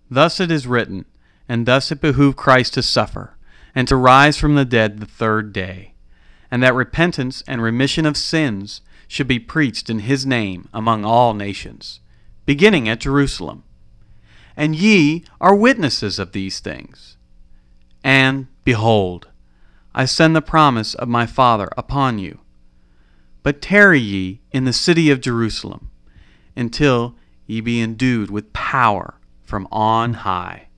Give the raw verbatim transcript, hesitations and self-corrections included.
Thus it is written, and thus it behooved Christ to suffer, and to rise from the dead the third day, and that repentance and remission of sins should be preached in his name among all nations, beginning at Jerusalem. And ye are witnesses of these things. And, behold, I send the promise of my Father upon you. But tarry ye in the city of Jerusalem, until ye be endued with power from on high.